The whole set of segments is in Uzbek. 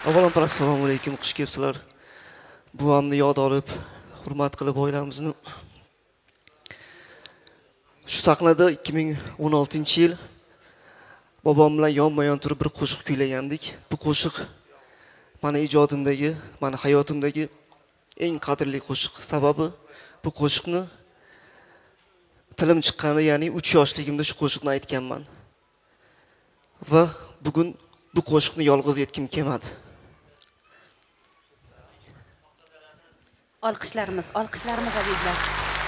Avvalambor assalomu alaykum, xush kelibsizlar. Buvamni yod olib, hurmat qilib oilamizni. Shu sahnada 2016-yil bobom bilan yonma-yon turib bir qo'shiq kuylagandik. Bu qo'shiq meni ijodimdagi, meni hayotimdagi eng qadrli qo'shiq. Sababi bu qo'shiqni tilim chiqqanda, ya'ni 3 yoshligimda shu qo'shiqni aytganman. Va bugun bu qo'shiqni yolg'iz aytgim kelmadi. Olqishlarimiz azizlar.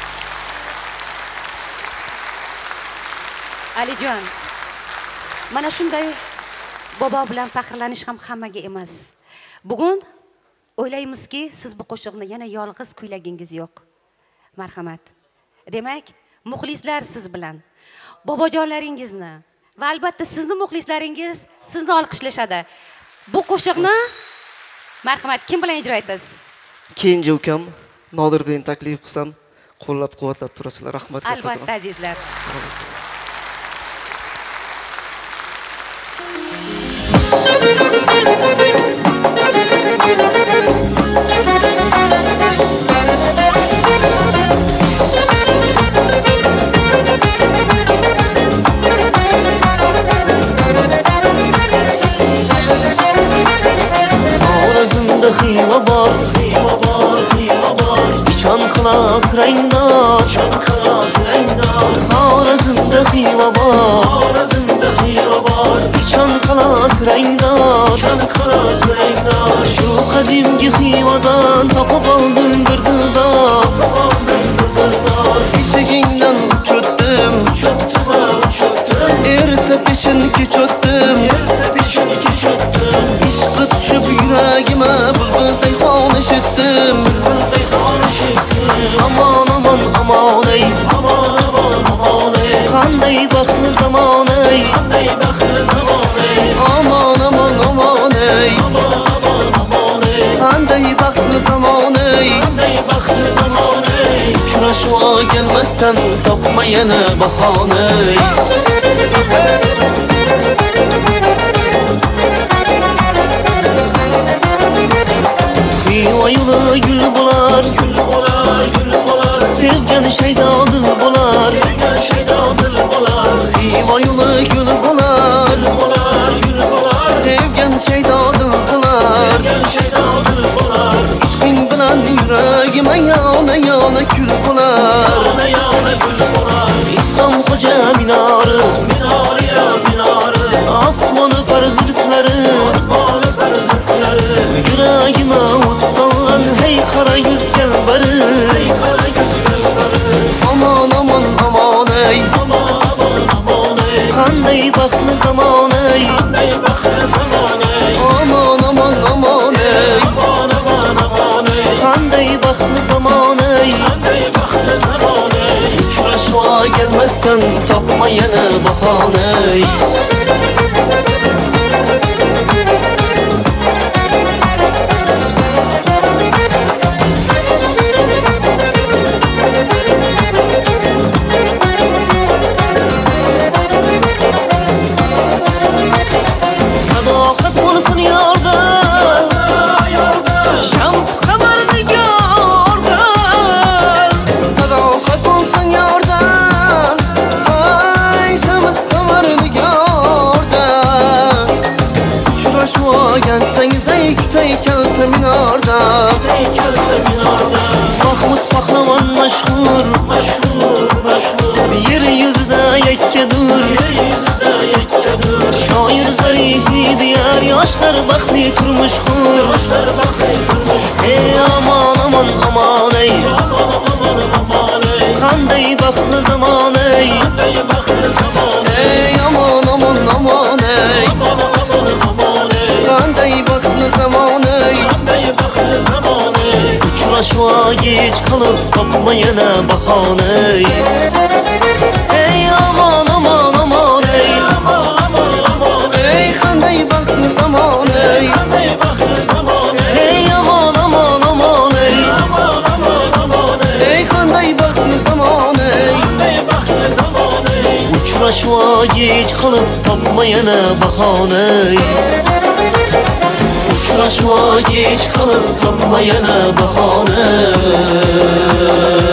Alijon, mana shunday bobo bilan faxrlanish ham hammaga emas. Bugun o'ylaymizki, siz bu qo'shiqni yana yolg'iz kuylagingiz yo'q. Marhamat. Demak, muxlislar siz bilan, bobojonlaringizni va albatta sizni muxlislaringiz sizni olqishlashadi. Bu qo'shiqni marhamat kim bilan ijro etasiz? Kenja ukam Nodirbekni taklif qilsam, qo'llab-quvvatlab turasizlar. Rahmat. Albatta azizlar. Xorazmda xiva bor, Ichon qilas rangdor, Xorazmda xiva bor, Ichon qilas rangdor, Shu qadimgi xivadan topib oldim bir dildor. Eshigingdan uchotdim, erta peshin kech o'tdim, ishqi tushib yuragima bulbulday xonishitdim. Aman aman aman ey, qanday baxtli zamon ey, aman aman aman ey, qanday baxtli zamon ey. Uchrashib gelmasdan topma yana bahona ey. Xiva yo'li gul bo'lar, sevgan shaydo dil bo'lar, Xiva yo'li gul bo'lar, sevgan shaydo dil bo'lar, ishqing bilan yuragim yona kul bo'lar. Islom xo'ja minori, osmoni par zirklari, yuragima o't solgan hey qara yuz kalbari. Aman aman aman ey, qanday baxtli zamon ey, aman aman aman ey, qanday baxtli zamon ey. Uchrashib gelmasdan topma yana bahona ey. Mahmud Pahlavon mashhur, yer yuzida yakkadur, shoir Zarifi diyar yoshlar baxtli turmush qur. Ey aman aman aman ey, qanday baxtli zamon ey, ey aman aman aman ey, qanday baxtli zamon ey. Uchrashib kech qolib topma yana bahona ey. Ey aman aman aman ey, ey qanday baxtli zamon ey, ey aman aman aman ey, ey qanday baxtli zamon ey. Uchrashib kech qolib topma yana bahona ey. Uchrashma geç kalır, topma yana bahane.